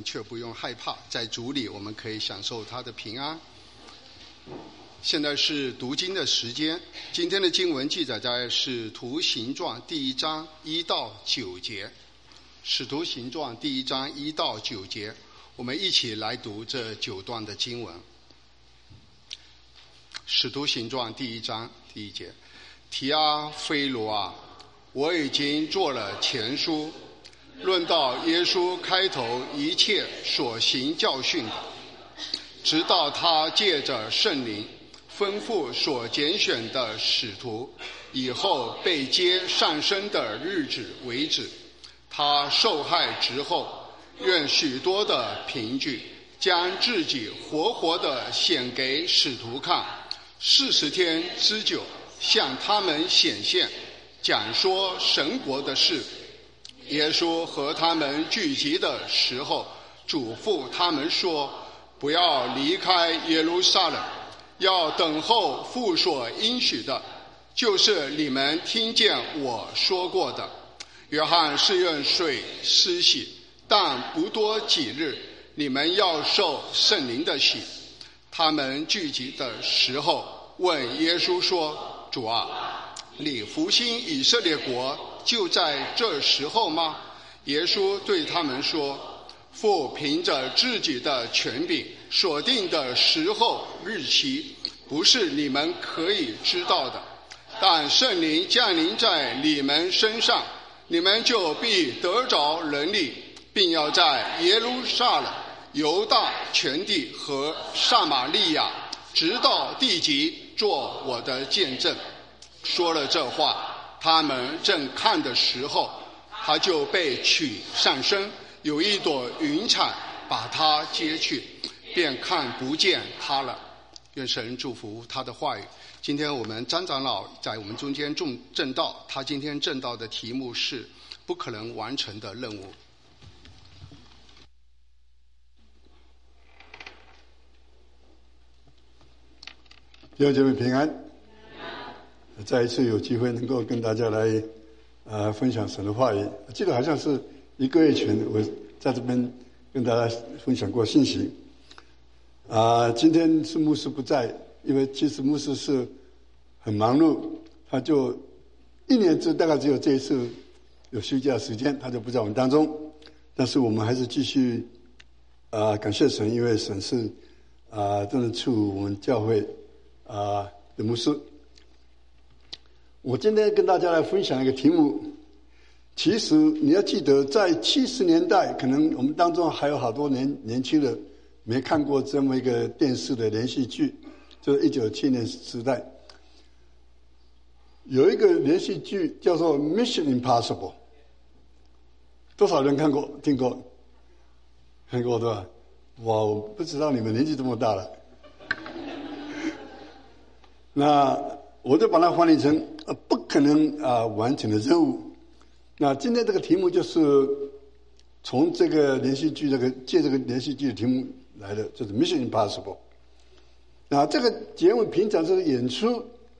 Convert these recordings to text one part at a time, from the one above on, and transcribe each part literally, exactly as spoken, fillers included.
却不用害怕，在主里我们可以享受他的平安。现在是读经的时间，今天的经文记载在使徒行传第一章一到九节。使徒行传第一章一到九节，我们一起来读这九段的经文。使徒行传第一章第一节：提阿非罗啊，我已经做了前书，论到耶稣开头一切所行教训的，直到他借着圣灵吩咐所拣选的使徒以后被接上升的日子为止。他受害之后，愿许多的凭据将自己活活地显给使徒看，四十天之久向他们显现，讲说神国的事。耶稣和他们聚集的时候，嘱咐他们说，不要离开耶路撒冷，要等候父所应许的，就是你们听见我说过的。约翰是用水施洗，但不多几日，你们要受圣灵的洗。他们聚集的时候，问耶稣说，主啊，你复兴以色列国就在这时候吗？耶稣对他们说，父凭着自己的权柄所定的时候日期，不是你们可以知道的，但圣灵降临在你们身上，你们就必得着能力，并要在耶路撒冷、犹大全地和撒玛利亚直到地极做我的见证。说了这话，他们正看的时候，他就被取上升，有一朵云彩把他接去，便看不见他了。愿神祝福他的话语。今天我们张长老在我们中间正正道，他今天正道的题目是不可能完成的任务。 弟兄姐妹平安，再一次有机会能够跟大家来呃分享神的话语。我记得好像是一个月前，我在这边跟大家分享过信息。啊、呃，今天是牧师不在，因为其实牧师是很忙碌，他就一年只大概只有这一次有休假时间，他就不在我们当中。但是我们还是继续啊、呃、感谢神，因为神是啊、呃、真的处我们教会啊、呃、的牧师。我今天跟大家来分享一个题目，其实你要记得，在七十年代，可能我们当中还有好多年年轻人没看过这么一个电视的连续剧，就是一九七零时代有一个连续剧叫做《Mission Impossible》，多少人看过、听过？看过对吧？哇，我不知道你们年纪这么大了。那我就把它翻译成呃不可能啊、呃、完成的任务。那今天这个题目就是从这个连续剧这个借这个连续剧的题目来的，就是 Mission Impossible。那这个节目平常是演出，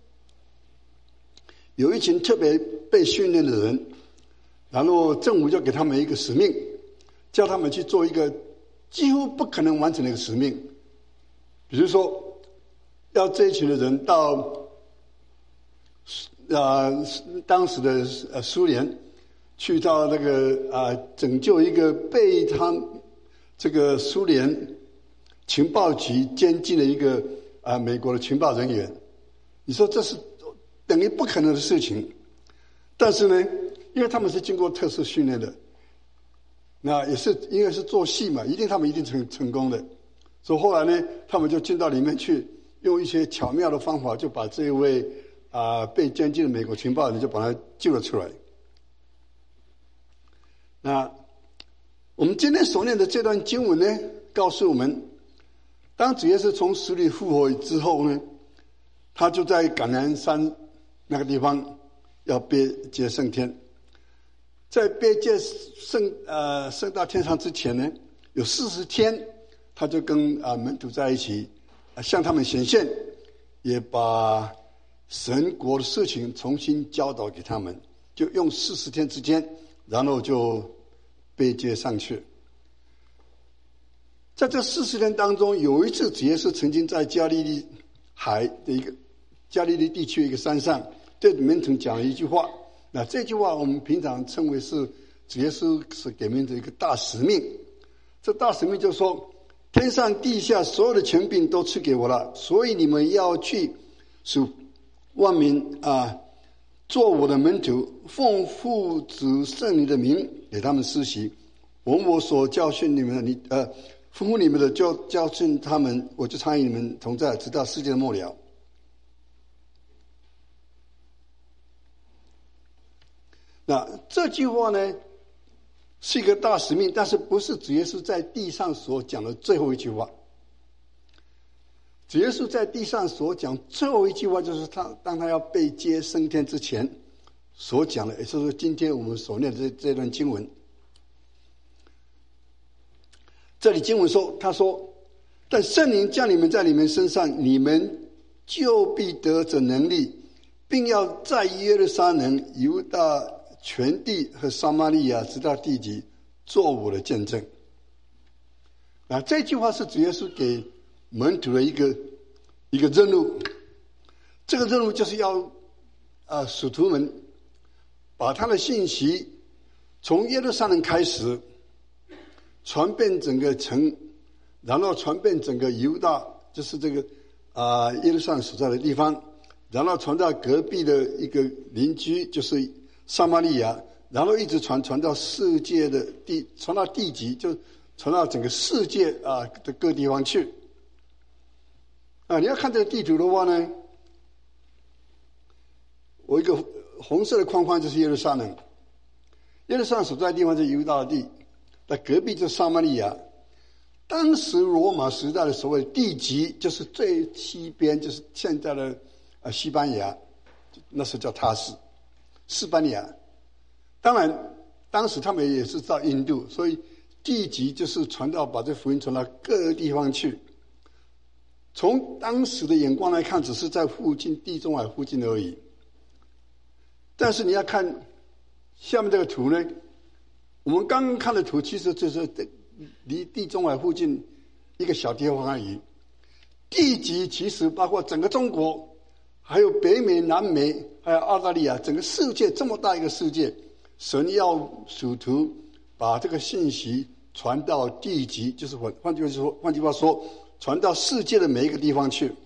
有一群特别被训练的人，然后政府就给他们一个使命，叫他们去做一个几乎不可能完成的一个使命。比如说，要这一群的人到呃当时的呃苏联，去到那个啊、呃、拯救一个被他这个苏联情报局监禁的一个啊、呃、美国的情报人员。你说这是等于不可能的事情，但是呢，因为他们是经过特殊训练的，那也是因为是做戏嘛，一定他们一定成成功的。所以后来呢，他们就进到里面去，用一些巧妙的方法，就把这一位啊、呃、被监禁的美国情报人就把他救了出来。那我们今天所念的这段经文呢，告诉我们，当主耶稣从死里复活之后呢，他就在橄榄山那个地方要被接升天。在被接升呃升到天上之前呢，有四十天，他就跟啊、呃、门徒在一起，呃，向他们显现，也把神国的事情重新教导给他们，就用四十天之间，然后就被接上去。 在这四十年当中，有一次主耶稣曾经在加利利海的一个加利利地区一个山上对门徒讲了一句话，那这句话我们平常称为是主耶稣是给门徒一个大使命。这大使命就是说，天上地下所有的权柄都赐给我了，所以你们要去使万民啊做我的门徒，奉父子圣灵的名给他们施洗，闻我所教训你们的，你呃吩咐你们的就教训他们，我就参与你们同在，直到世界的末了。那这句话呢是一个大使命，但是不是主耶稣在地上所讲的最后一句话。主耶稣在地上所讲最后一句话，就是他当他要被接升天之前所讲的，也就是今天我们所念的这这段经文。这里经文说，他说，但圣灵降你们在你们身上，你们就必得着能力，并要在耶路撒冷、犹大全地和撒玛利亚直到地极做我的见证。啊，这句话是主耶稣给门徒的一个一个任务，这个任务就是要啊使徒们把他的信息从耶路撒冷开始传遍整个城，然后传遍整个犹大，就是这个啊耶路撒冷所在的地方，然后传到隔壁的一个邻居，就是撒玛利亚，然后一直传传到世界的地，传到地极，就传到整个世界啊的各地方去。啊，你要看这个地图的话呢，我一个红色的框框就是耶路撒冷，耶路撒冷所在的地方是犹大的地，那隔壁就是撒玛利亚。当时罗马时代的所谓地极，就是最西边，就是现在的呃西班牙，那时候叫塔斯。西班牙，当然当时他们也是到印度，所以地极就是传到把这福音传到各个地方去。从当时的眼光来看，只是在附近地中海附近而已。但是你要看下面这个图呢，我们刚刚看的图其实就是离地中海附近一个小地方而已。地极其实包括整个中国，还有北美、南美，还有澳大利亚，整个世界这么大一个世界，神要使徒把这个信息传到地极，就是换换句话说，换句话说，传到世界的每一个地方去。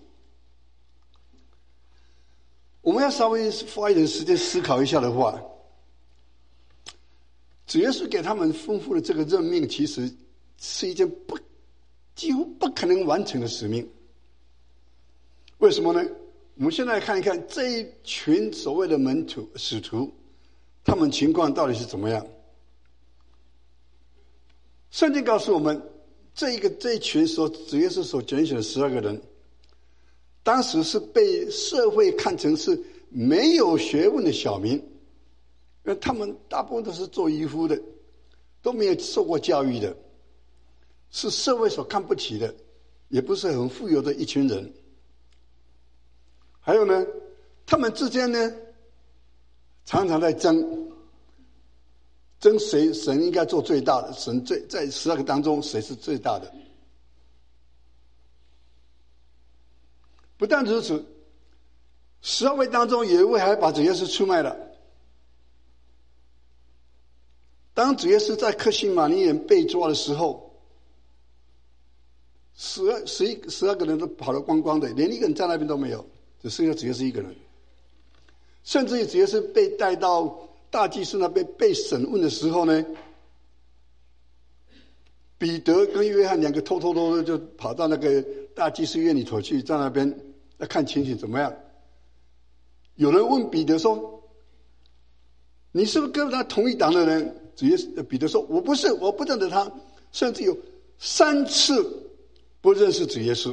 我们要稍微花一点时间思考一下的话，主耶稣给他们丰富的这个任命，其实是一件不几乎不可能完成的使命。为什么呢？我们现在看一看这一群所谓的门徒使徒，他们情况到底是怎么样。圣经告诉我们，这一个这一群所主耶稣所拣选的十二个人，当时是被社会看成是没有学问的小民，因为他们大部分都是做渔夫的，都没有受过教育的，是社会所看不起的，也不是很富有的一群人。还有呢，他们之间呢常常在争争谁神应该做最大的，神最在十二个当中谁是最大的。不但如此，十二位当中有一位还把主耶稣出卖了。当主耶稣在客西马尼园被抓的时候，十二十一十二个人都跑得光光的，连一个人在那边都没有，只剩下主耶稣一个人。甚至于主耶稣被带到大祭司那边被审问的时候呢，彼得跟约翰两个偷偷偷就跑到那个大祭司院里头去，在那边要看情形怎么样。有人问彼得说：“你是不是跟他同一党的人？”主耶稣彼得说：“我不是，我不认得他。”甚至有三次不认识主耶稣。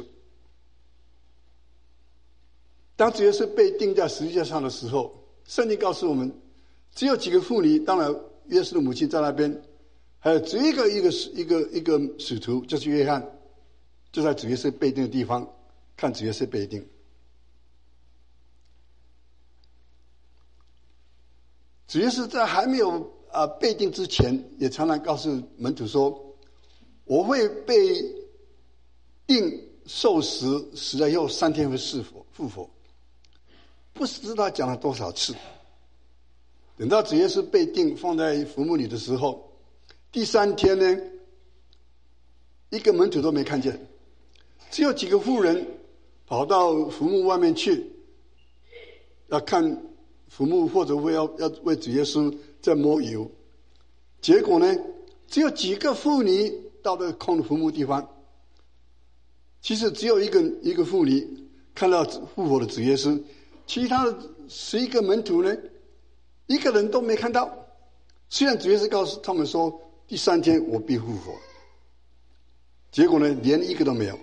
当主耶稣被钉在十字架上的时候，圣经告诉我们，只有几个妇女，当然耶稣的母亲在那边，还有只有一个一个一个一个使徒，就是约翰，就在主耶稣被钉的地方看主耶稣被钉。主耶稣在还没有啊被钉之前，也常常告诉门徒说：“我会被定受死，死了以后三天会复活，复活，不知道讲了多少次。等到主耶稣被定放在坟墓里的时候，第三天呢，一个门徒都没看见，只有几个妇人跑到坟墓外面去，要看坟墓，或者为要要为主耶稣在抹油。结果呢，只有几个妇女到了空的坟墓地方。其实只有一个一个妇女看到复活的主耶稣，其他的十一个门徒呢，一个人都没看到。虽然主耶稣告诉他们说，第三天我必复活，结果呢，连一个都没有。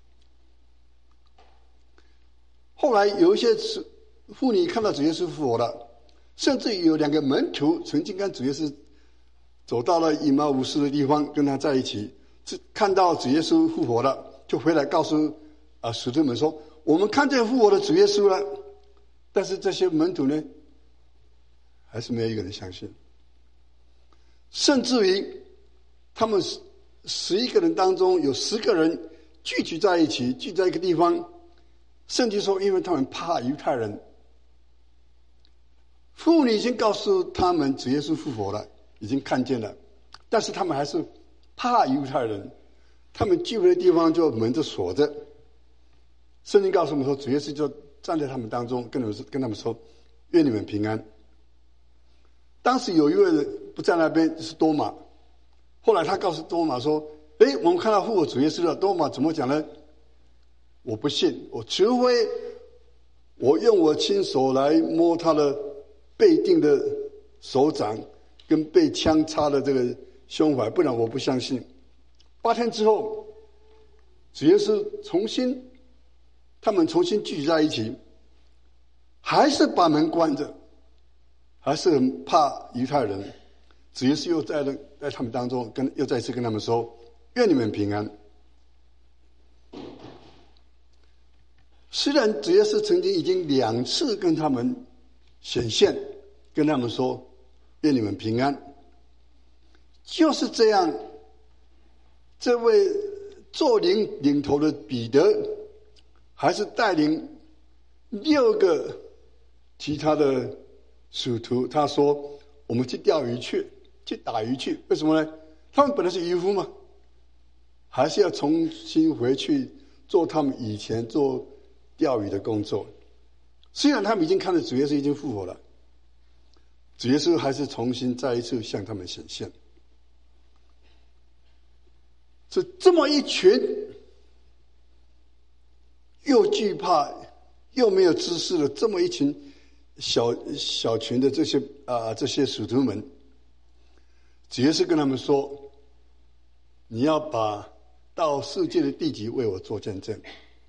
后来有一些妇女看到主耶稣复活了，甚至有两个门徒曾经跟主耶稣走到了以马忤斯的地方，跟他在一起，看到主耶稣复活了，就回来告诉啊使徒们说，我们看见复活的主耶稣了。但是这些门徒呢，还是没有一个人相信。甚至于他们十一个人当中有十个人聚集在一起，聚在一个地方，甚至说因为他们怕犹太人，妇女已经告诉他们主耶稣复活了，已经看见了，但是他们还是怕犹太人，他们聚会的地方就门就锁着。圣经告诉我们说，主耶稣就站在他们当中，跟他们跟他们说，愿你们平安。当时有一位人不在那边，是多马。后来他告诉多马说，诶，我们看到复活主耶稣了。多马怎么讲呢？我不信，我除非我用我亲手来摸他的被钉的手掌跟被枪插的这个胸怀，不然我不相信。八天之后，主耶稣重新，他们重新聚集在一起，还是把门关着，还是很怕犹太人。主耶稣又在在他们当中跟又再次跟他们说，愿你们平安。虽然主耶稣曾经已经两次跟他们显现，跟他们说愿你们平安，就是这样，这位做领领头的彼得还是带领六个其他的使徒，他说我们去钓鱼去，去打鱼去。为什么呢？他们本来是渔夫嘛，还是要重新回去做他们以前做钓鱼的工作。虽然他们已经看到主耶稣已经复活了，主耶稣还是重新再一次向他们显现。是这么一群又惧怕又没有知识的这么一群小小群的这些啊、呃、这些使徒们，主耶稣跟他们说，你要把到世界的地极为我做见证。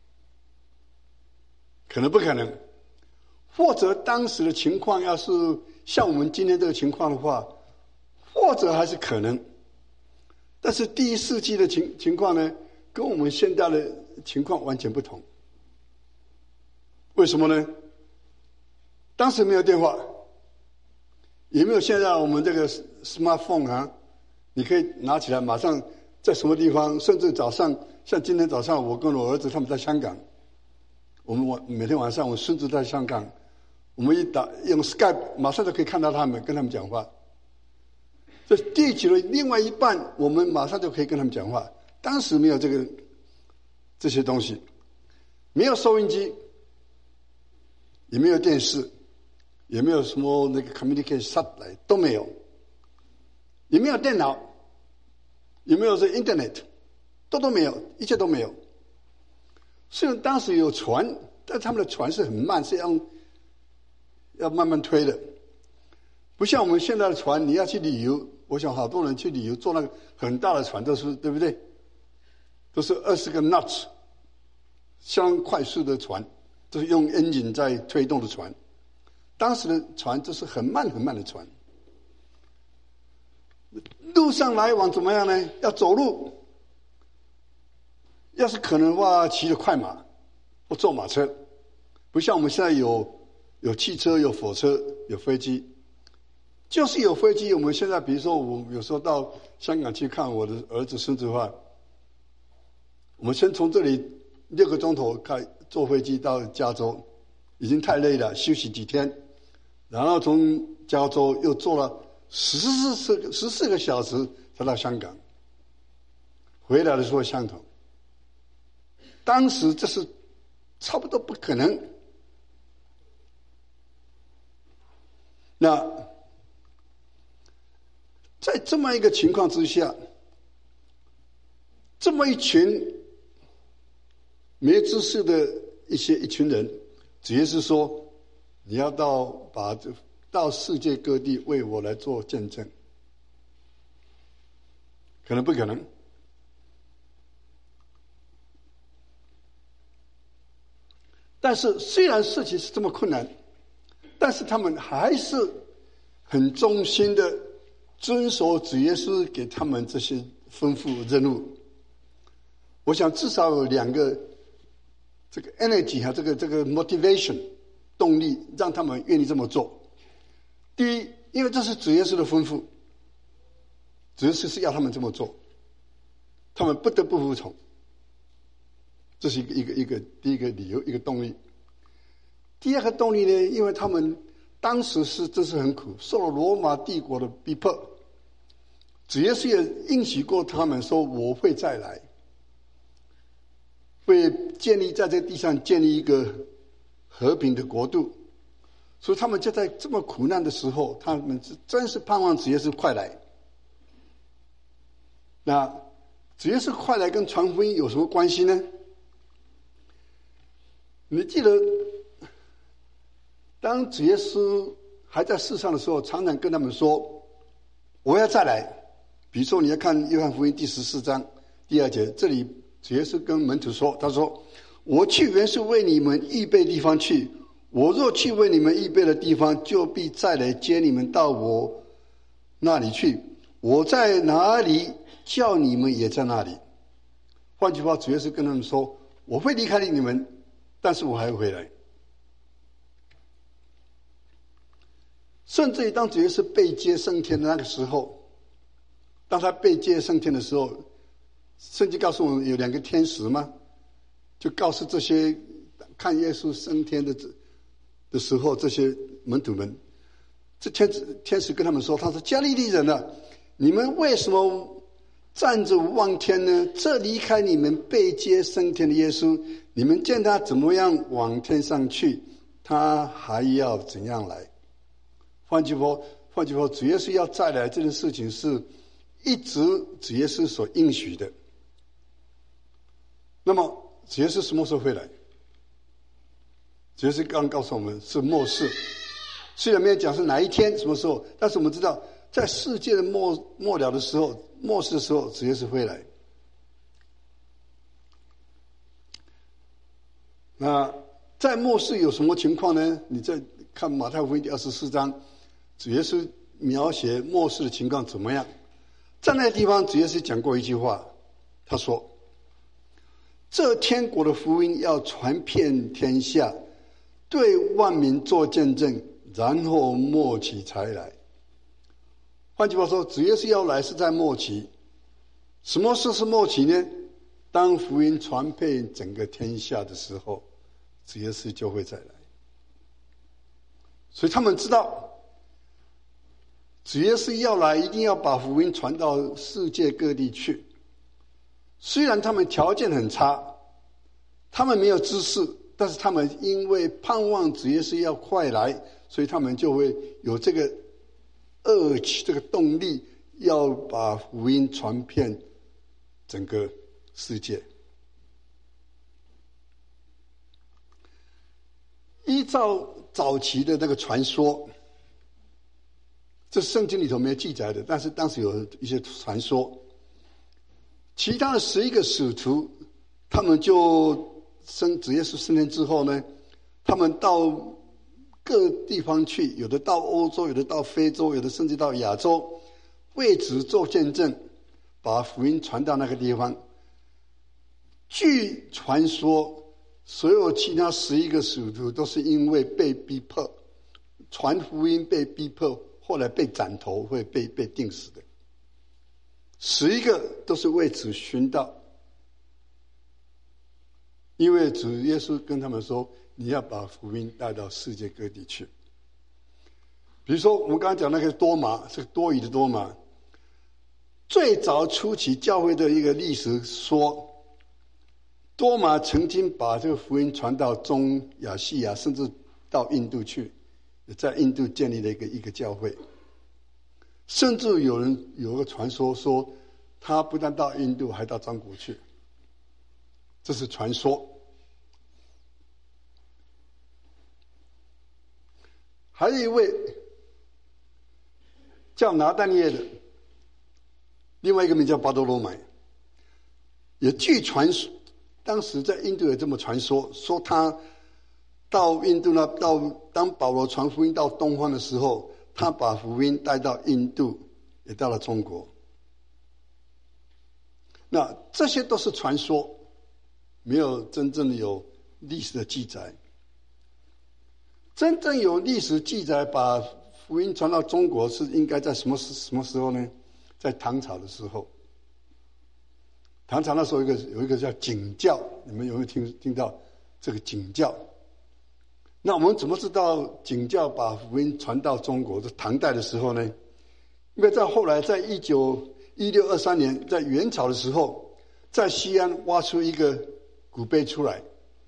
可能不可能，或者当时的情况要是像我们今天这个情况的话，或者还是可能。但是第一世纪的情情况呢，跟我们现在的情况完全不同。为什么呢？当时没有电话，也没有现在我们这个 smartphone 啊，你可以拿起来马上在什么地方，甚至早上像今天早上我跟我儿子他们在香港，我们晚每天晚上我孙子在香港，我们一打用 Skype 马上就可以看到他们，跟他们讲话。这地球的另外一半，我们马上就可以跟他们讲话。当时没有这个这些东西，没有收音机，也没有电视，也没有什么那个 communication satellite 都没有，也没有电脑，也没有这 internet， 都都没有，一切都没有。虽然当时有船，但他们的船是很慢，是要要慢慢推的，不像我们现在的船，你要去旅游，我想好多人去旅游坐那个很大的船，都是对不对？都是二十个 knots， 相当快速的船，都是用 engine 在推动的船。当时的船都是很慢很慢的船。路上来往怎么样呢？要走路，要是可能的话，骑着快马或坐马车，不像我们现在有有汽车、有火车、有飞机。就是有飞机，我们现在比如说我有时候到香港去看我的儿子孙子的话， 我们先从这里六个钟头开坐飞机到加州，已经太累了，休息几天，然后从加州又坐了十四个十四个小时才到香港，回来的时候相同。当时这是差不多不可能。那在这么一个情况之下，这么一群没知识的一些一群人，主耶稣说：“你要到把到世界各地为我来做见证。”可能不可能？但是虽然事情是这么困难，但是他们还是很忠心的遵守主耶稣给他们这些吩咐任务。我想至少有两个这个 energy 和这个这个 motivation 动力，让他们愿意这么做。第一，因为这是主耶稣的吩咐，主耶稣是要他们这么做，他们不得不服从。这是一个一个一个第一个理由，一个动力。第二个动力呢，因为他们当时是真是很苦，受了罗马帝国的逼迫，主耶稣也应许过他们说：“我会再来，会建立在这个地上建立一个和平的国度。”所以他们就在这么苦难的时候，他们是真是盼望主耶稣快来。那主耶稣快来跟传福音有什么关系呢？你记得，当主耶稣还在世上的时候，常常跟他们说：“我要再来。”比如说，你要看约翰福音第十四章第二节，这里主耶稣跟门徒说：“他说，我去原是为你们预备地方去。我若去为你们预备的地方，就必再来接你们到我那里去。我在哪里，叫你们也在那里。”换句话，主耶稣跟他们说：“我会离开你们。”但是我还会回来。甚至于当主耶稣被接升天的那个时候，当他被接升天的时候，圣经告诉我们有两个天使嘛，就告诉这些看耶稣升天的的时候，这些门徒们，这天使天使跟他们说：“他说加利利人啊，你们为什么站着望天呢？这离开你们被接升天的耶稣，你们见他怎么样往天上去，他还要怎样来？”换句话，换句话，主耶稣要再来这件事情是一直主耶稣所应许的。那么主耶稣什么时候会来？主耶稣刚刚告诉我们是末世，虽然没有讲是哪一天什么时候，但是我们知道在世界的末末了的时候，末世的时候，主耶稣会来。那在末世有什么情况呢？你再看马太福音第二十四章，主耶稣描写末世的情况怎么样？在那个地方，主耶稣讲过一句话，他说：“这天国的福音要传遍天下，对万民做见证，然后末期才来。”换句话说，主耶稣要来是在末期。什么事是末期呢？当福音传遍整个天下的时候，主耶稣就会再来。所以他们知道，主耶稣要来，一定要把福音传到世界各地去。虽然他们条件很差，他们没有知识，但是他们因为盼望主耶稣要快来，所以他们就会有这个urge，这个动力，要把福音传遍整个世界。依照早期的那个传说，这圣经里头没有记载的，但是当时有一些传说，其他的十一个使徒，他们就升主耶稣升天之后呢，他们到各地方去，有的到欧洲，有的到非洲，有的甚至到亚洲，为主做见证，把福音传到那个地方。据传说，所有其他十一个使徒都是因为被逼迫，传福音被逼迫，后来被斩头，会被被钉死的。十一个都是为主殉道。 因为主耶稣跟他们说，你要把福音带到世界各地去。比如说我们刚刚讲那个多马，是多疑的多马，最早初期教会的一个历史说，多马曾经把这个福音传到中亚细亚，甚至到印度去，在印度建立了一个一个教会。甚至有人有个传说说，他不但到印度，还到中国去，这是传说。还有一位叫拿但业的，另外一个名叫巴多罗买，也据传说，当时在印度有这么传说，说他到印度呢，到当保罗传福音到东方的时候，他把福音带到印度，也到了中国。那这些都是传说，没有真正的有历史的记载。真正有历史记载把福音传到中国是应该在什么什么时候呢？在唐朝的时候。唐朝那时候有一个有一个叫景教，你们有没有听听到这个景教？那我们怎么知道景教把福音传到中国？是唐代的时候呢？因为在后来，在一九一六二三年，在元朝的时候，在西安挖出一个古碑出来，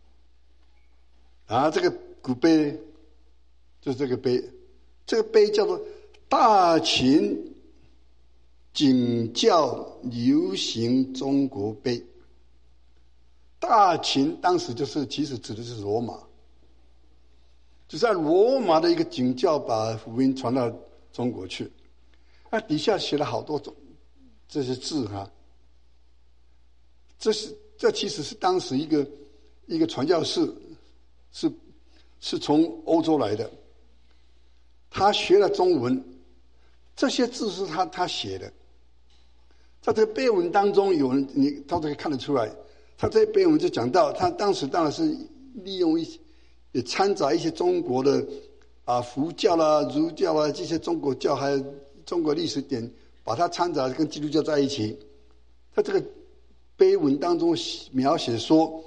啊，这个古碑就是这个碑，这个碑叫做大秦景教流行中国碑。大秦当时就是其实指的是罗马，就在罗马的一个景教把福音传到中国去。那底下写了好多种这些字哈、啊，这是这其实是当时一个一个传教士，是是从欧洲来的，他学了中文，这些字是他他写的，在这个碑文当中，有人你到这可以看得出来，他这碑文就讲到，他当时当然是利用一些也掺杂一些中国的啊佛教啦、儒教啦这些中国教还有中国历史点，把它掺杂跟基督教在一起。他这个碑文当中描写说，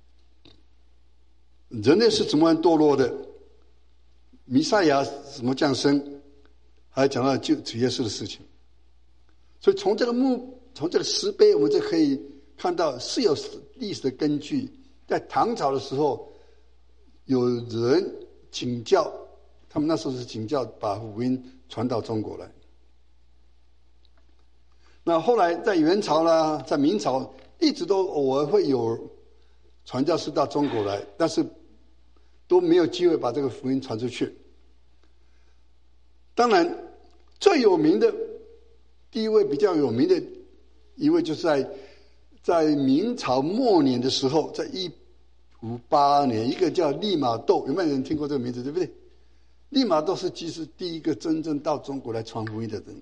人类是怎么样堕落的，弥赛亚怎么降生，还讲到就主耶稣的事情。所以从这个墓，从这个石碑，我们就可以看到是有历史的根据。在唐朝的时候，有人景教，他们那时候是景教，把福音传到中国来。那后来在元朝啦，在明朝，一直都偶尔会有传教士到中国来，但是都没有机会把这个福音传出去。当然，最有名的第一位比较有名的一位，就是在在明朝末年的时候，在一五八二年，一个叫利玛窦，有没有人听过这个名字？对不对？利玛窦是其实第一个真正到中国来传福音的人。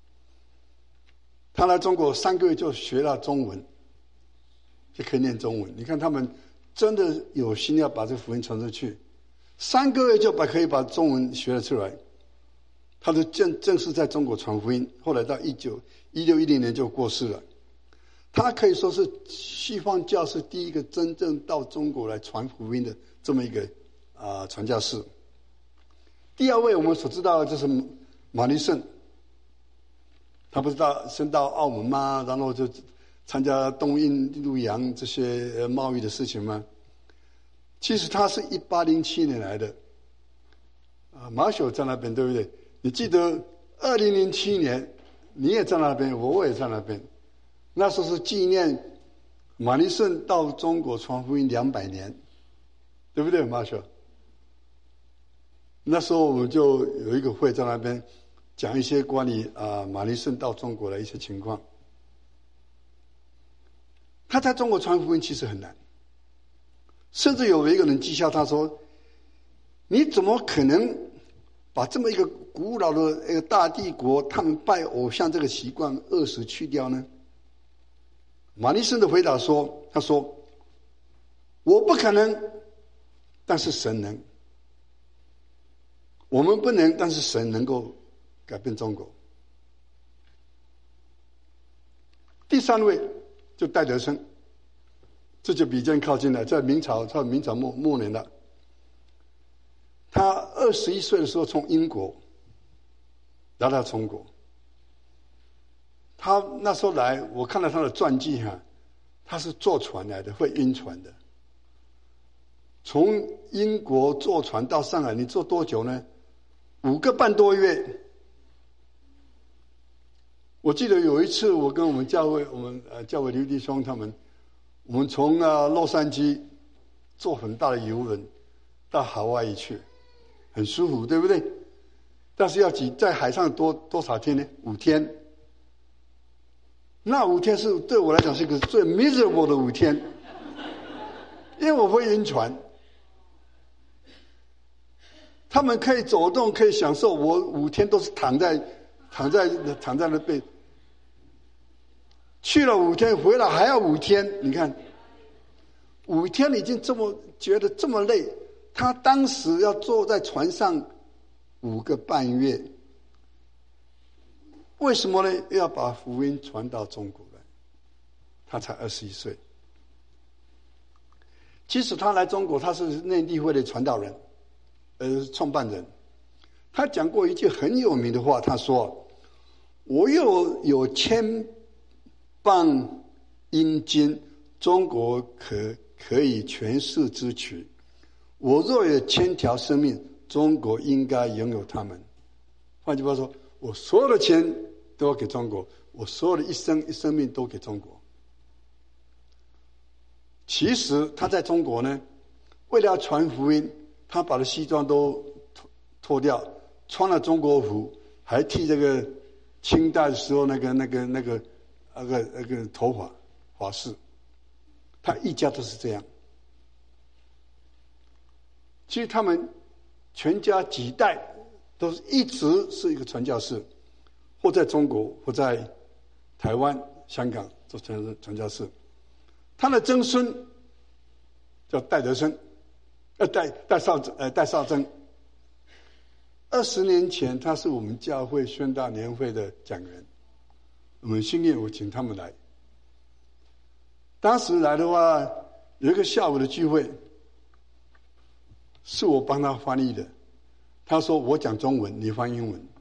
他来中国三个月就学了中文，就可以念中文。你看他们真的有心要把这个福音传出去，三个月就把可以把中文学了出来。他就正正式在中国传福音，后来到一九一六一零年就过世了。他可以说是西方教士第一个真正到中国来传福音的这么一个啊、呃、传教士。第二位我们所知道的就是马立胜，他不是到升到澳门吗？然后就参加东印度洋这些贸易的事情吗？其实他是一八零七年来的，啊，马修在那边，对不对？你记得二零零七年你也在那边，我也在那边，那时候是纪念马立胜到中国传福音两百年，对不对，马修？那时候我们就有一个会在那边讲一些关于啊马立胜到中国的一些情况。他在中国传福音其实很难，甚至有一个人讥笑他说：“你怎么可能把这么一个古老的一个大帝国，他们拜偶像这个习惯扼实去掉呢？”马立胜的回答说：“他说，我不可能，但是神能。我们不能，但是神能够改变中国。”第三位就戴德生， 这就比较靠近了，在明朝，在明朝末末年了。他二十一岁的时候从英国来到中国，他那时候来，我看到他的传记哈，他是坐船来的，会晕船的。从英国坐船到上海，你坐多久呢？五个半多月。我记得有一次，我跟我们教会，我们呃教会刘弟兄他们，我们从啊洛杉矶坐很大的游轮到海外去，很舒服，对不对？但是要几在海上多多少天呢？五天。那五天是对我来讲是一个最 miserable 的五天，因为我会晕船。他们可以走动，可以享受，我五天都是躺在躺在躺在那被。去了五天，回来还要五天，你看，五天已经这么觉得这么累，他当时要坐在船上五个半月，为什么呢？要把福音传到中国来。他才二十一岁，其实他来中国，他是内地会的传道人，呃，创办人。他讲过一句很有名的话，他说：“我又有千磅阴金，中国可可以全市支取；我若有千条生命，中国应该拥有他们。”换句话说，我所有的钱都要给中国，我所有的一生一生命都给中国。其实他在中国呢，为了要传福音，他把他西装都脱脱掉，穿了中国服，还剃这个清代的时候那个那个那个那个那个头发发饰。他一家都是这样。其实他们全家几代都是一直是一个传教士，或在中国，或在台湾、香港做传传教士。他的曾孙叫戴德生，呃，戴戴少呃戴少珍。二十年前，他是我们教会宣大年会的讲员，我们幸运我请他们来。当时来的话，有一个下午的聚会，是我帮他翻译的。他说：“我讲中文，你翻英文。”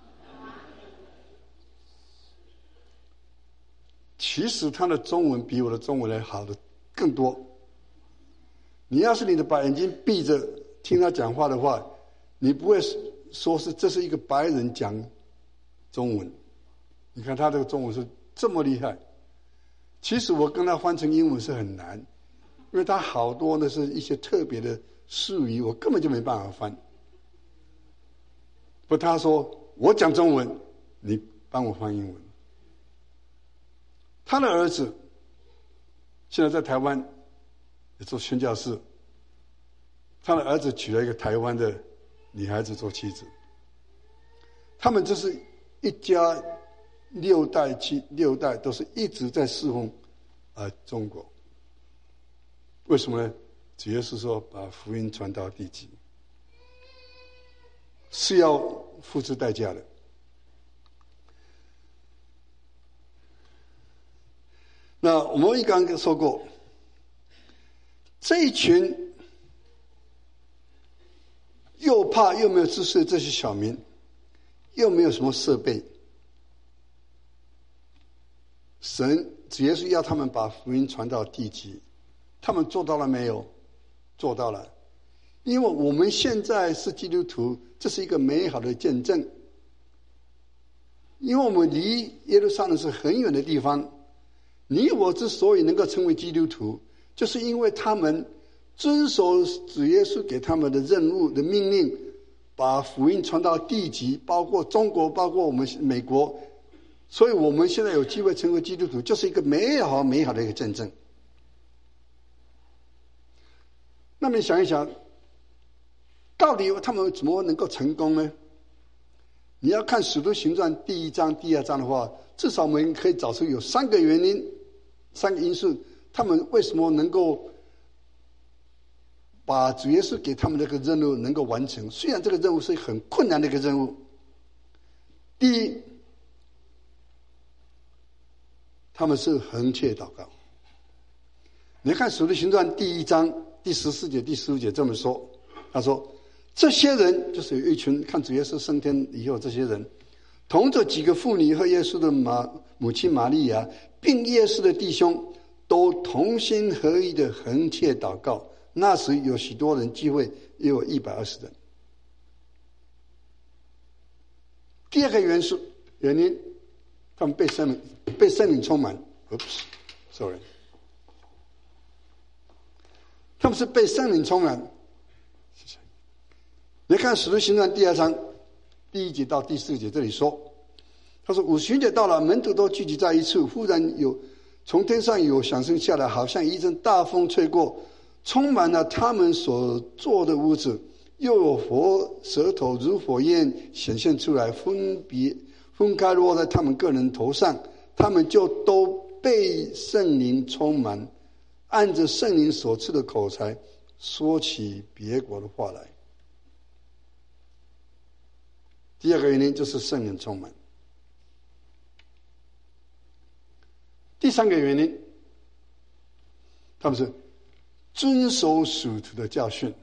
其实他的中文比我的中文来好的更多。你要是你的把眼睛闭着听他讲话的话，你不会说是这是一个白人讲中文。你看他这个中文是这么厉害。其实我跟他翻成英文是很难，因为他好多呢是一些特别的术语，我根本就没办法翻。不，他说我讲中文，你帮我翻英文。他的儿子现在在台湾也做宣教士，他的儿子娶了一个台湾的女孩子做妻子。他们这是一家六代七六代都是一直在侍奉呃中国。为什么呢？主要是说把福音传到地极，是要付出代价的。那我们刚刚说过，这一群又怕又没有知识的这些小民，又没有什么设备，神主要是要他们把福音传到地极，他们做到了没有？做到了。因为我们现在是基督徒，这是一个美好的见证。因为我们离耶路撒冷是很远的地方，你我之所以能够成为基督徒，就是因为他们遵守主耶稣给他们的任务的命令，把福音传到地极，包括中国，包括我们美国。所以我们现在有机会成为基督徒，就是一个美好美好的一个见证。那么你想一想，到底他们怎么能够成功呢？你要看《使徒行传》第一章、第二章的话，至少我们可以找出有三个原因、三个因素，他们为什么能够把主耶稣给他们这个任务能够完成？虽然这个任务是很困难的一个任务。第一，他们是横切祷告。 你看《使徒行传》第一章第十四节、第十五节这么说，他说：“这些人就是有一群看主耶稣升天以后，这些人同着几个妇女和耶稣的马母亲玛利亚，并耶稣的弟兄，都同心合意的横切祷告。那时有许多人聚会，也有一百二十人。”第二个元素原因，他们被圣灵被圣灵充满。Oops, sorry， 他们是被圣灵充满。谢谢。你看《使徒行传》第二章第一节到第四节，这里说，他说：“五旬节到了，门徒都聚集在一处，忽然有从天上有响声下来，好像一阵大风吹过，充满了他们所坐的屋子。又有火舌头如火焰显现出来，分别分开落在他们个人头上，他们就都被圣灵充满，按着圣灵所赐的口才说起别国的话来。”第二个原因就是圣灵充满。第三个原因，他们是遵守属徒的教训。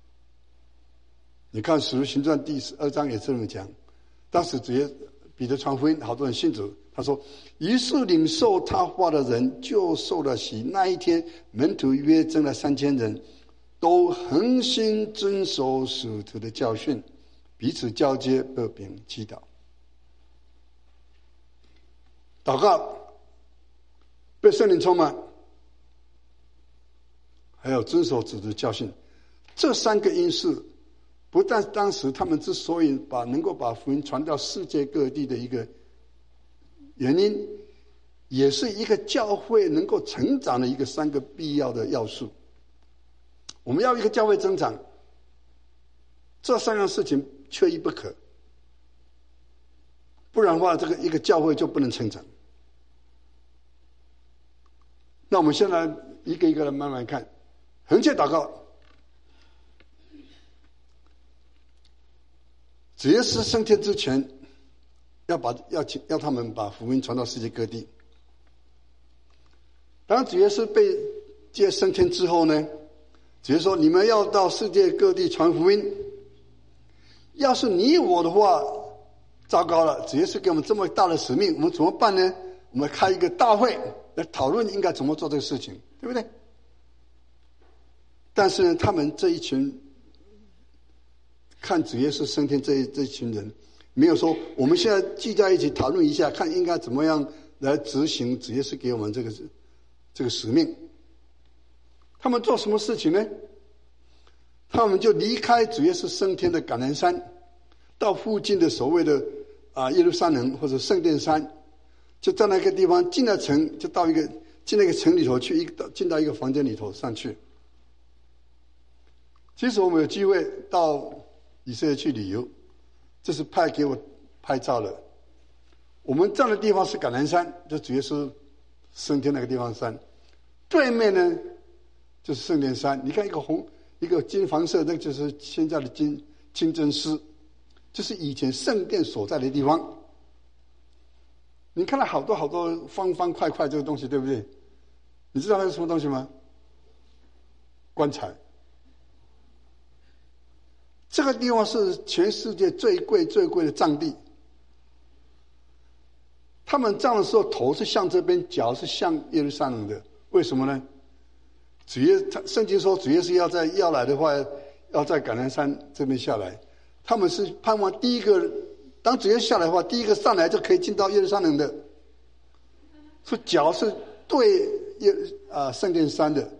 你看《使徒行传》第十二章也这么讲，当时直接彼得传福音，好多人信主。他说：“于是领受他话的人就受了洗。那一天，门徒约增了三千人，都恒心遵守属徒的教训，彼此交接，擘饼祈祷。”祷告，被圣灵充满，还有遵守主的教训，这三个因素。不但当时他们之所以把能够把福音传到世界各地的一个原因，也是一个教会能够成长的一个三个必要的要素。我们要一个教会增长，这三样事情缺一不可，不然的话，这个一个教会就不能成长。那我们现在一个一个的慢慢看，横切祷告。主耶稣升天之前，要把要要他们把福音传到世界各地。当主耶稣被接升天之后呢，主耶稣说：“你们要到世界各地传福音。”要是你我的话，糟糕了！主耶稣给我们这么大的使命，我们怎么办呢？我们开一个大会来讨论应该怎么做这个事情，对不对？但是呢，他们这一群。看主耶稣升天这一这一群人，没有说我们现在聚在一起讨论一下，看应该怎么样来执行主耶稣给我们这个这个使命。他们做什么事情呢？他们就离开主耶稣升天的橄榄山，到附近的所谓的啊耶路撒冷或者圣殿山，就在那个地方进了城，就到一个进那个城里头去，一个进到一个房间里头上去。其实我们有机会到以色列去旅游，这是派给我拍照的。我们站的地方是橄榄山，就主耶稣升天那个地方山，对面呢就是圣殿山。你看一个红一个金黄色，那就是现在的金清真寺，就是以前圣殿所在的地方。你看到好多好多方方块块这个东西，对不对？你知道那是什么东西吗？棺材。这个地方是全世界最贵最贵的葬地。他们葬的时候，头是向这边，脚是向耶路撒冷的。为什么呢？主耶圣经说，主耶稣要在要来的话，要在橄榄山这边下来。他们是盼望第一个，当主耶稣下来的话，第一个上来就可以进到耶路撒冷的。说脚是对耶啊圣殿山的，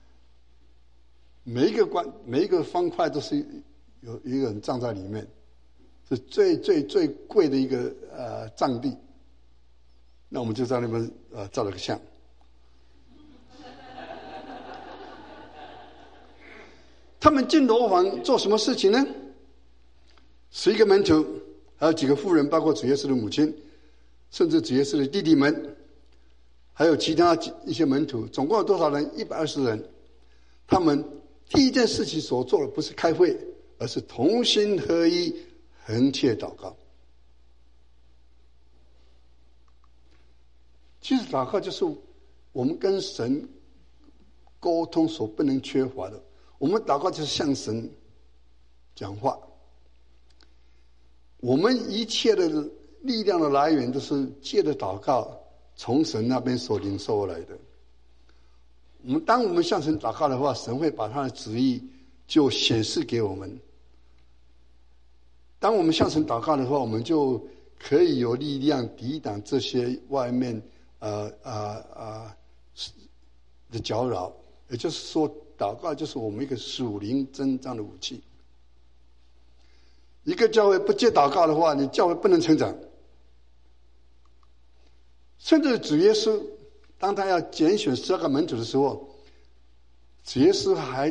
每一个关每一个方块都是有一个人葬在里面，是最最最贵的一个呃葬地。那我们就在那边呃照了个相。他们进楼房做什么事情呢？十一个门徒，还有几个妇人，包括主耶稣的母亲，甚至主耶稣的弟弟们，还有其他一些门徒，总共有多少人？一百二十人。他们第一件事情所做的不是开会，而是同心合一，横切祷告。其实祷告就是我们跟神沟通所不能缺乏的。我们祷告就是向神讲话，我们一切的力量的来源都是借着祷告从神那边所领受而来的。我们当我们向神祷告的话，神会把他的旨意就显示给我们。当我们向神祷告的话，我们就可以有力量抵挡这些外面呃呃呃的搅扰。也就是说，祷告就是我们一个属灵征战的武器。一个教会不接祷告的话，你教会不能成长。甚至主耶稣当他要拣选十二个门徒的时候，主耶稣还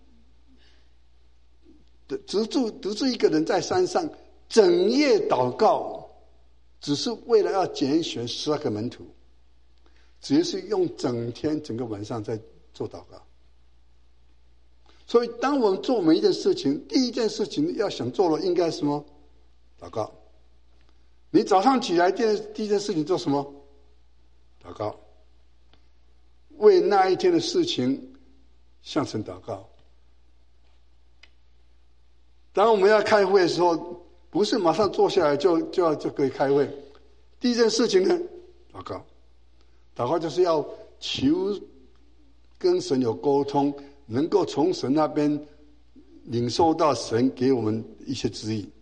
独自独自一个人在山上整夜祷告，只是为了要拣选十二个门徒。主耶稣用整天整个晚上在做祷告。所以当我们做每一件事情，第一件事情要想做了应该是什么？祷告。你早上起来第一件事情做什么？祷告。为那一天的事情向神祷告。当我们要开会的时候，不是马上坐下来就就要就可以开会。第一件事情呢，祷告。祷告就是要求跟神有沟通，能够从神那边领受到神给我们一些指引。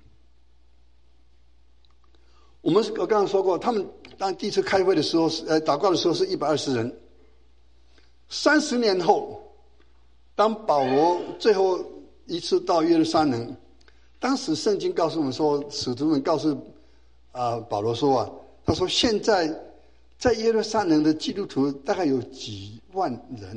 我们我刚刚说过，他们当第一次开会的时候，呃，祷告的时候是一百二十人。三十年后，当保罗最后一次到耶路撒冷，当时圣经告诉我们说，使徒们告诉啊、呃、保罗说啊，他说现在在耶路撒冷的基督徒大概有几万人。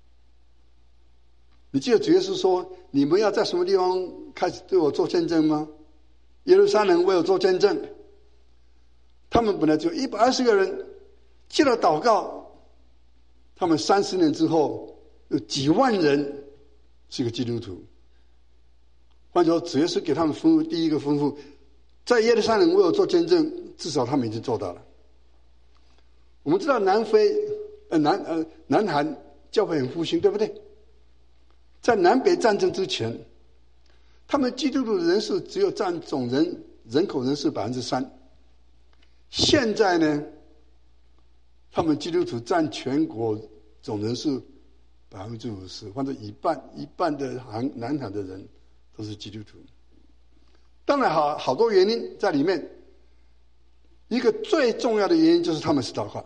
你记得主耶稣说，你们要在什么地方开始对我做见证吗？耶路撒冷为我做见证。他们本来就一百二十个人，接了祷告，他们三十年之后有几万人是个基督徒。换句话说，主耶稣给他们吩咐，第一个吩咐，在耶路撒冷为我做见证，至少他们已经做到了。我们知道南非呃南呃南韩教会很复兴，对不对？在南北战争之前，他们基督徒的人数只有占总人人口人数百分之三。现在呢，他们基督徒占全国总人数百分之五十，或者一半一半的韩南韩的人都是基督徒。当然好好多原因在里面，一个最重要的原因就是他们是祷告。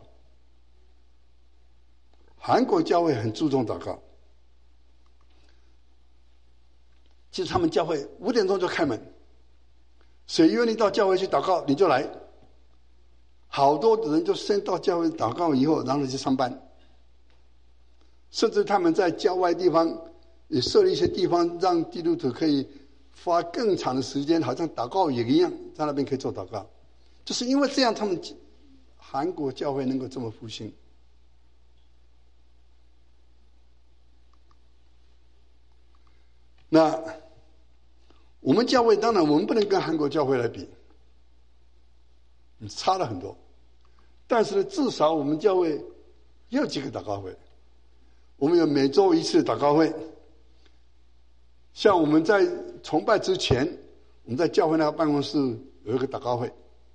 韩国教会很注重祷告。其实他们教会五点钟就开门，谁愿意到教会去祷告，你就来。好多人就先到教会祷告以后，然后去上班。甚至他们在郊外地方也设立一些地方，让基督徒可以花更长的时间，好像祷告也一样，在那边可以做祷告。就是因为这样，他们韩国教会能够这么复兴。那我们教会当然我们不能跟韩国教会来比，差了很多。但是呢，至少我们教会也有几个祷告会，我们有每周一次祷告会。像我们在崇拜之前，我们在教会那个办公室有一个祷告会，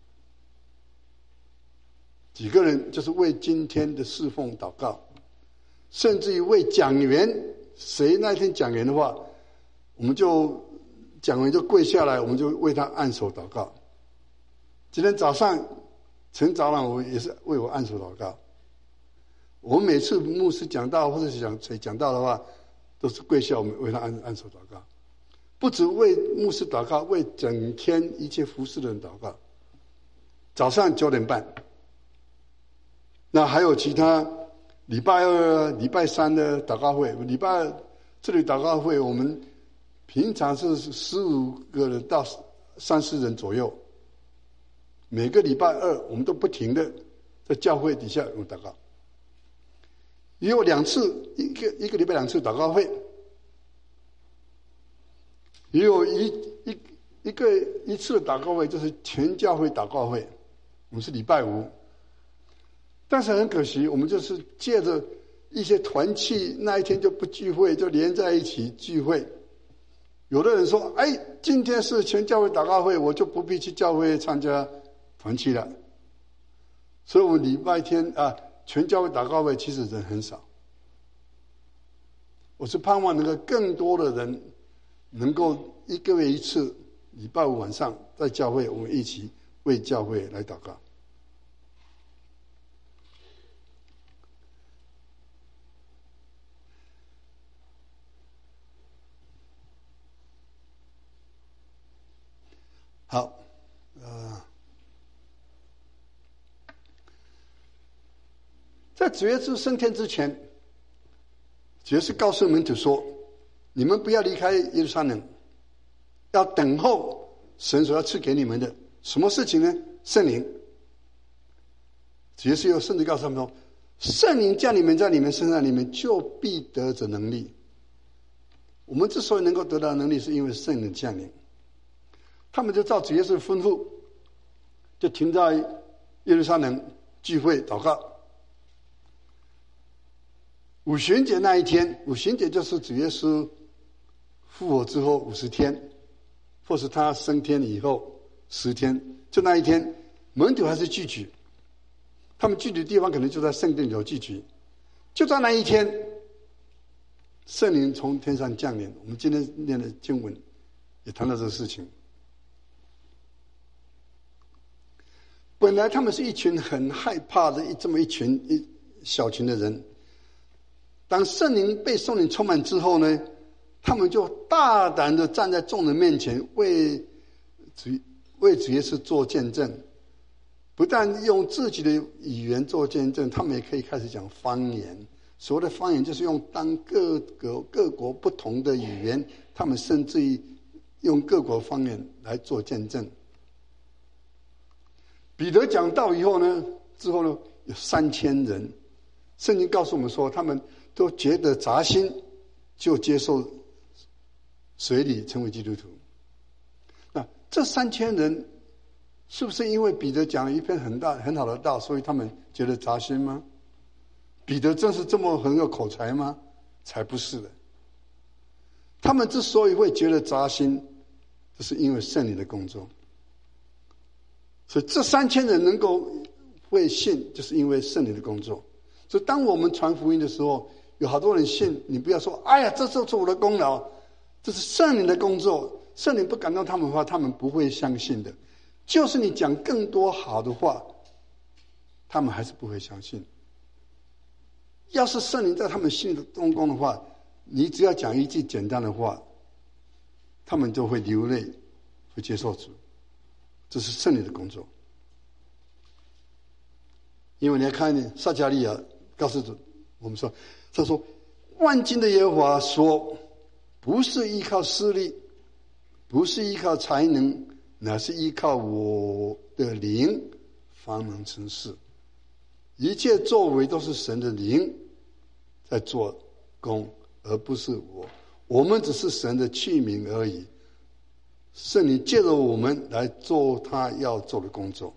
几个人就是为今天的侍奉祷告，甚至于为讲员，谁那天讲员的话，我们就讲员就跪下来，我们就为他按手祷告。今天早上陈长老我也是为我按手祷告。我们每次牧师讲道或者是讲谁讲道的话，都是跪下我们为他按按手祷告。不只为牧师祷告，为整天一切服侍的人祷告。早上九点半，那还有其他礼拜二、礼拜三的祷告会。礼拜二这里祷告会，我们平常是十五个人到三十人左右。每个礼拜二，我们都不停的在教会底下有祷告。也有两次，一个一个礼拜两次祷告会。也有一一一个一次的祷告会，就是全教会祷告会，我们是礼拜五。但是很可惜，我们就是借着一些团契那一天就不聚会，就连在一起聚会。有的人说，哎，今天是全教会祷告会，我就不必去教会参加团契了。所以我们礼拜天啊，全教会祷告会其实人很少。我是盼望能够更多的人能够一个月一次，礼拜五晚上在教会我们一起为教会来祷告。好，呃，在主耶稣升天之前，主耶稣告诉门徒说：“你们不要离开耶路撒冷，要等候神所要赐给你们的什么事情呢？圣灵。”主耶稣又甚至告诉他们说：“圣灵降你们在你们身上，你们就必得着能力。”我们之所以能够得到能力，是因为圣灵降临。他们就照主耶稣的吩咐，就停在耶路撒冷聚会祷告。五旬节那一天，五旬节就是主耶稣复活之后五十天，或是他升天以后十天，就那一天，门徒还是聚集。他们聚集的地方可能就在圣殿里头聚集。就在那一天，圣灵从天上降临。我们今天念的经文也谈到这个事情。本来他们是一群很害怕的这么一群一小群的人，当圣灵被圣灵充满之后呢，他们就大胆的站在众人面前为主为主耶稣做见证。不但用自己的语言做见证，他们也可以开始讲方言。所谓的方言就是用当各国各国不同的语言，他们甚至于用各国方言来做见证。彼得讲道以后呢，之后呢有三千人，圣经告诉我们说，他们都觉得扎心，就接受水礼成为基督徒。那这三千人是不是因为彼得讲了一篇很大很好的道，所以他们觉得扎心吗？彼得真是这么很有口才吗？才不是的。他们之所以会觉得扎心，就是因为圣灵的工作。所以这三千人能够会信，就是因为圣灵的工作。所以当我们传福音的时候，有好多人信，你不要说，哎呀，这就是我的功劳，这是圣灵的工作。圣灵不感动他们的话，他们不会相信的。就是你讲更多好的话，他们还是不会相信。要是圣灵在他们心里的动工的话，你只要讲一句简单的话，他们就会流泪，会接受主。这是圣灵的工作。因为你要看撒迦利亚告诉我们说，他说万军的耶和华说，不是依靠势力，不是依靠才能，乃是依靠我的灵方能成事。一切作为都是神的灵在做工，而不是我。我们只是神的器皿而已。圣灵借着我们来做他要做的工作。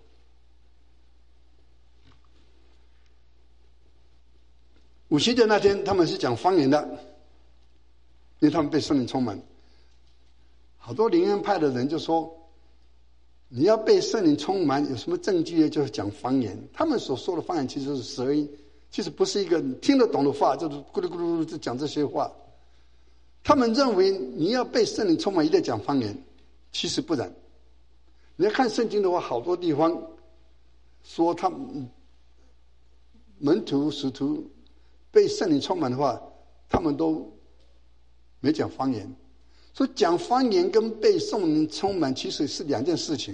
五旬节那天，他们是讲方言的，因为他们被圣灵充满。好多灵恩派的人就说，你要被圣灵充满，有什么证据呢？就是讲方言。他们所说的方言其实是舌音，其实不是一个你听得懂的话，就是咕噜咕噜就讲这些话。他们认为你要被圣灵充满，一定要讲方言。其实不然，你要看圣经的话，好多地方说他们门徒使徒被圣灵充满的话，他们都没讲方言。所以讲方言跟被圣灵充满其实是两件事情。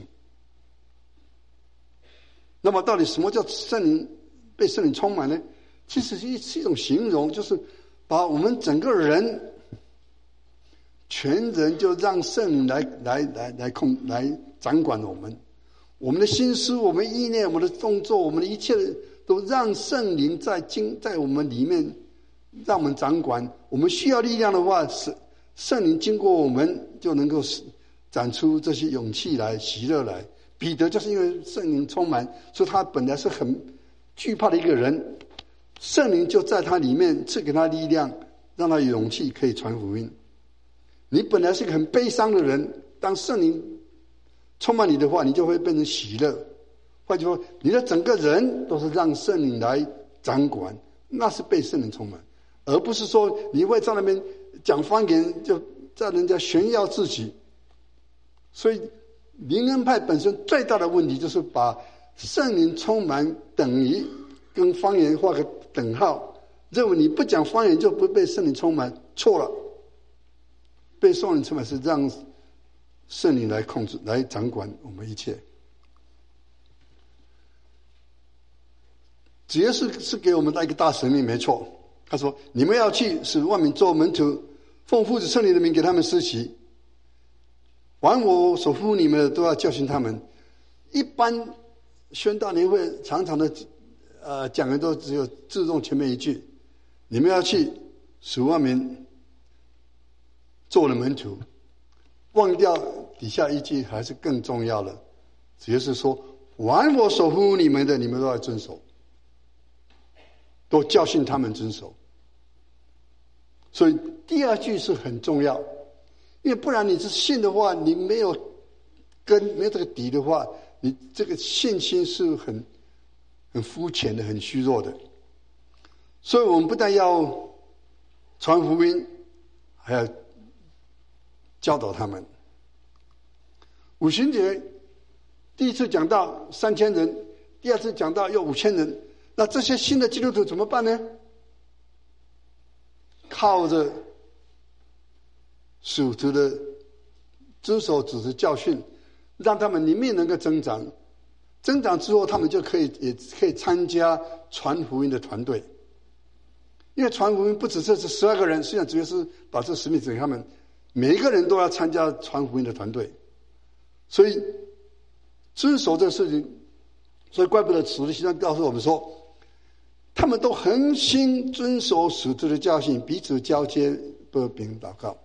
那么到底什么叫圣灵被圣灵充满呢？其实是一种形容，就是把我们整个人全人就让圣灵来来来来控来掌管我们，我们的心思、我们意念、我们的动作、我们的一切都让圣灵在经在我们里面，让我们掌管。我们需要力量的话，是圣灵经过我们就能够展出这些勇气来、喜乐来。彼得就是因为圣灵充满，所以他本来是很惧怕的一个人， 圣灵就在他里面赐给他力量，让他有勇气可以传福音。你本来是一个很悲伤的人，当圣灵充满你的话，你就会变成喜乐。换句话说，你的整个人都是让圣灵来掌管，那是被圣灵充满，而不是说你会在那边讲方言，就在人家炫耀自己。所以灵恩派本身最大的问题就是把圣灵充满等于跟方言画个等号，认为你不讲方言就不被圣灵充满，错了。被圣灵充满是让圣灵来控制、来掌管我们一切。主耶稣是给我们的一个大使命，没错。他说：“你们要去，使万民做门徒，奉父子圣灵的名给他们施洗。凡我所呼你们的，都要教训他们。”一般宣道年会常常的呃讲的都只有注重前面一句：“你们要去，使万民做了门徒。”忘掉底下一句还是更重要的。主耶稣说：“凡我所呼你们的，你们都要遵守。”都教训他们遵守。所以第二句是很重要，因为不然你是信的话，你没有根，没有这个底的话，你这个信心是很很肤浅的，很虚弱的。所以我们不但要传福音，还要教导他们。五旬节第一次讲到三千人，第二次讲到有五千人，那这些新的基督徒怎么办呢？靠着属徒的遵守主的教训，让他们里面能够增长，增长之后，他们就可以也可以参加传福音的团队。因为传福音不只是这十二个人，实际上主要是把这使命给他们，每一个人都要参加传福音的团队。所以遵守这个事情，所以怪不得主的形象告诉我们说，他们都恒心遵守使徒的教训，彼此交接，和平祷告。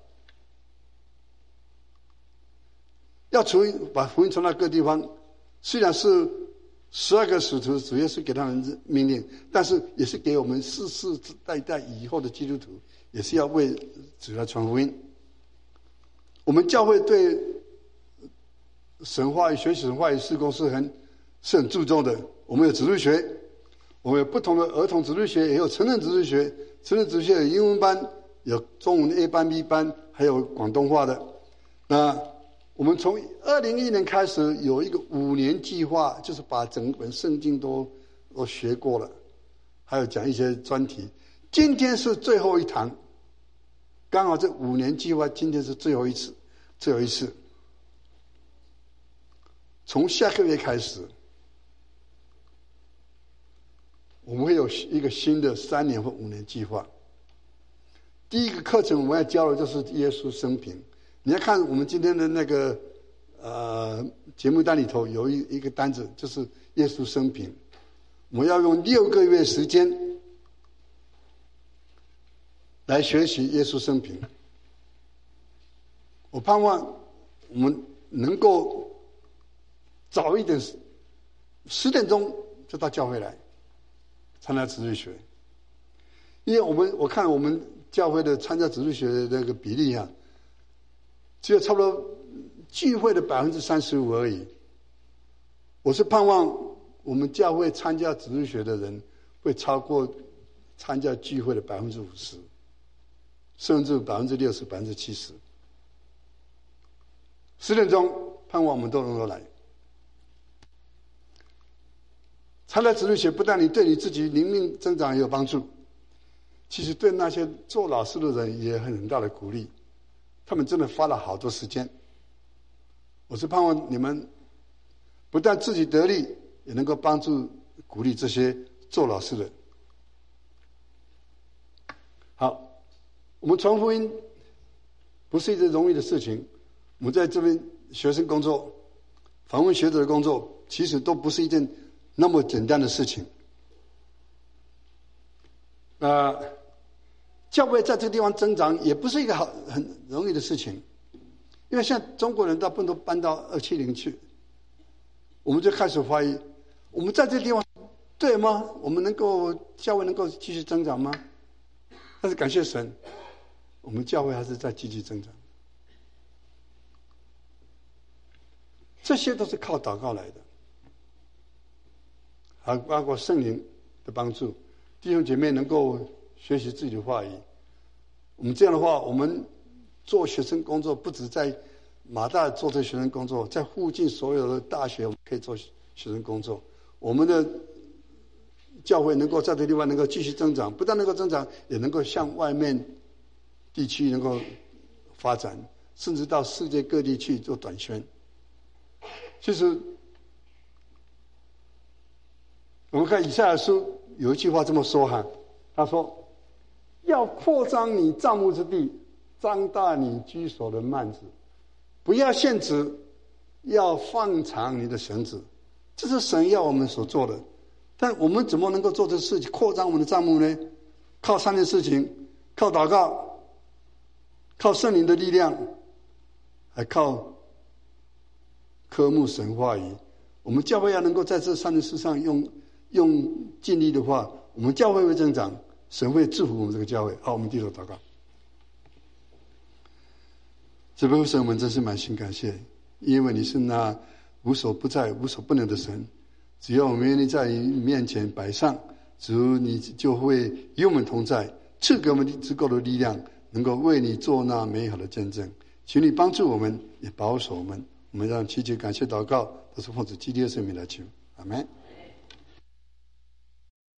要传把福音传到各地方，虽然是十二个使徒，主要是给他们命令，但是也是给我们世世代代以后的基督徒，也是要为主来传福音。我们教会对神话语、学习神话语事工是很是很注重的。我们有子律学，我们有不同的儿童子律学，也有成人子律学。成人子律学有英文班，有中文的 A 班、B 班，还有广东话的。那我们从二零一一年开始有一个五年计划，就是把整本圣经都都学过了，还有讲一些专题。今天是最后一堂，刚好这五年计划今天是最后一次，最后一次。从下个月开始，我们会有一个新的三年或五年计划。第一个课程我们要教的就是耶稣生平。你要看我们今天的那个呃节目单里头有一一个单子，就是耶稣生平。我们要用六个月时间来学习耶稣生平。我盼望我们能够早一点，十点钟就到教会来参加子律学。因为我们我看我们教会的参加子律学的那个比例啊，只有差不多聚会的百分之三十五而已。我是盼望我们教会参加子律学的人会超过参加聚会的百分之五十，甚至百分之六十、百分之七十。十点钟，盼望我们都能够来。参加子律学不但你对你自己灵命增长也有帮助，其实对那些做老师的人也很很大的鼓励。他们真的花了好多时间。我是盼望你们不但自己得利，也能够帮助鼓励这些做老师的。好，我们传福音不是一件容易的事情。我们在这边学生工作、访问学者的工作，其实都不是一件那么简单的事情。呃，教会在这个地方增长也不是一个好很容易的事情，因为现在中国人大部分都搬到二七零去，我们就开始怀疑，我们在这个地方对吗？我们能够教会能够继续增长吗？但是感谢神，我们教会还是在积极增长。这些都是靠祷告来的，还包括圣灵的帮助，弟兄姐妹能够学习自己的话语。我们这样的话，我们做学生工作，不止在马大做这学生工作，在附近所有的大学我们可以做学生工作。我们的教会能够在这个地方能够继续增长，不但能够增长，也能够向外面地区能够发展，甚至到世界各地去做短宣。其实我们看以赛亚书有一句话这么说哈，他说要扩张你帐幕之地，张大你居所的幔子，不要限制，要放长你的绳子。这是神要我们所做的，但我们怎么能够做这事情，扩张我们的帐幕呢？靠三件事情，靠祷告，靠圣灵的力量，还靠科目神话语。我们教会要能够在这三件事上用用尽力的话，我们教会会增长，神会祝福我们这个教会。好，我们低头祷告。这位神，我们真是满心感谢，因为你是那无所不在、无所不能的神。只要我们愿意在你面前摆上，主你就会与我们同在，赐给我们足够的力量，能够为你做那美好的见证。请你帮助我们，也保守我们。我们让祈求、感谢、祷告，都是奉主基督的圣名来求，阿们。